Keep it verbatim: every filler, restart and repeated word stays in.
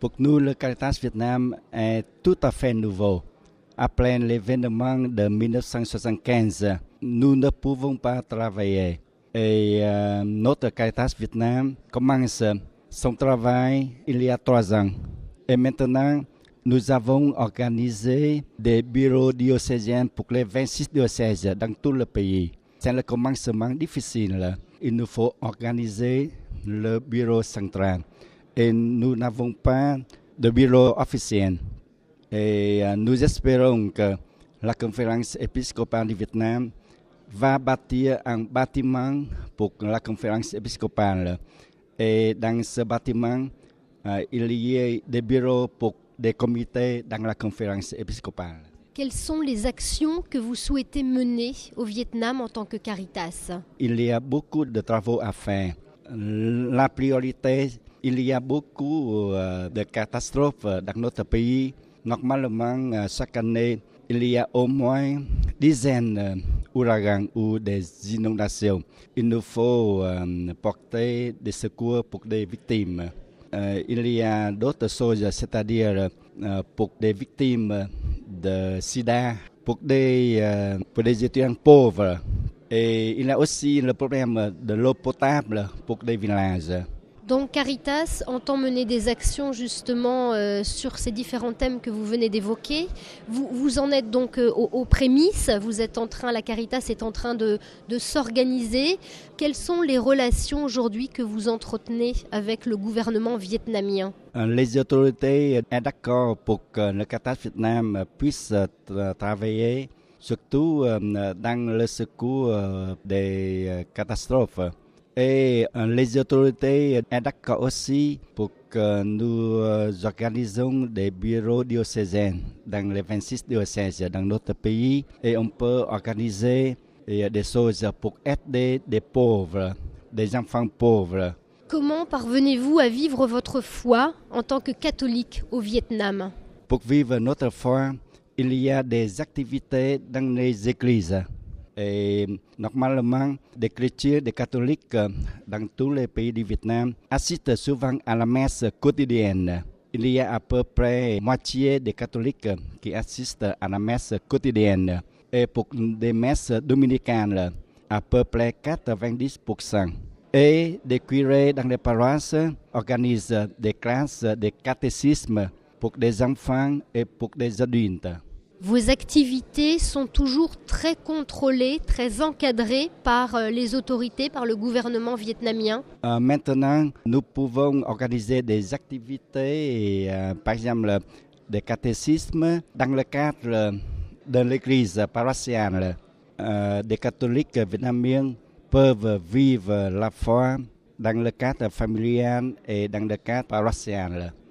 Pour nous, le Caritas Vietnam est tout à fait nouveau. Après l'événement de dix-neuf cent soixante-quinze, nous ne pouvons pas travailler. Et euh, notre Caritas Vietnam commence son travail il y a trois ans. Et maintenant, nous avons organisé des bureaux diocésains pour les vingt-six diocèses dans tout le pays. C'est le commencement difficile. Il nous faut organiser le bureau central. Et nous n'avons pas de bureau officiel. Et euh, nous espérons que la conférence épiscopale du Vietnam va bâtir un bâtiment pour la conférence épiscopale. Et dans ce bâtiment, euh, il y a des bureaux pour des comités dans la conférence épiscopale. Quelles sont les actions que vous souhaitez mener au Vietnam en tant que Caritas? Il y a beaucoup de travaux à faire. La priorité, il y a beaucoup euh, de catastrophes dans notre pays. Normalement, euh, chaque année, il y a au moins dizaines d'ouragans ou des inondations. Il nous faut euh, porter des secours pour des victimes. Euh, il y a d'autres choses, c'est-à-dire euh, pour des victimes de sida, pour des, euh, pour des étudiants pauvres. Et il y a aussi le problème de l'eau potable pour des villages. Donc Caritas entend mener des actions justement euh, sur ces différents thèmes que vous venez d'évoquer. Vous, vous en êtes donc euh, aux, aux prémices, vous êtes en train, la Caritas est en train de, de s'organiser. Quelles sont les relations aujourd'hui que vous entretenez avec le gouvernement vietnamien? Les autorités sont d'accord pour que le Caritas Vietnam puisse tra- travailler, surtout euh, dans le secours euh, des euh, catastrophes. Et euh, les autorités sont d'accord aussi pour que nous euh, organisons des bureaux diocésains dans les vingt-six diocèses dans notre pays. Et on peut organiser euh, des choses pour aider des pauvres, des enfants pauvres. Comment parvenez-vous à vivre votre foi en tant que catholique au Vietnam? Pour vivre notre foi, il y a des activités dans les églises. Et normalement, des chrétiens, des catholiques dans tous les pays du Vietnam assistent souvent à la messe quotidienne. Il y a à peu près moitié des catholiques qui assistent à la messe quotidienne. Et pour des messes dominicales, à peu près quatre-vingt-dix pour cent. Et des curés dans les paroisses organisent des classes de catéchisme pour des enfants et pour des adultes. Vos activités sont toujours très contrôlées, très encadrées par les autorités, par le gouvernement vietnamien. Euh, maintenant, nous pouvons organiser des activités, et, euh, par exemple des catéchismes dans le cadre de l'église paroissiale. Euh, des catholiques vietnamiens peuvent vivre la foi dans le cadre familial et dans le cadre paroissial.